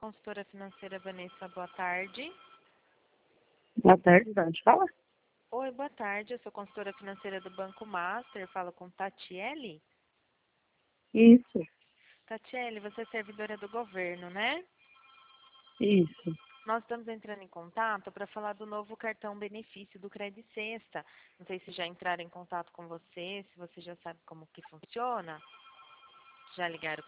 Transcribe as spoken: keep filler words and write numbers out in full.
Consultora financeira Vanessa, boa tarde. Boa tarde, de onde fala? Oi, boa tarde. Eu sou consultora financeira do Banco Master. Falo com Tatiele. Isso, Tatiele, você é servidora do governo, né? isso. Nós estamos entrando em contato para falar do novo cartão benefício do Credit Sexta. Não sei se já entraram em contato com você, se você já sabe como que funciona. Já ligaram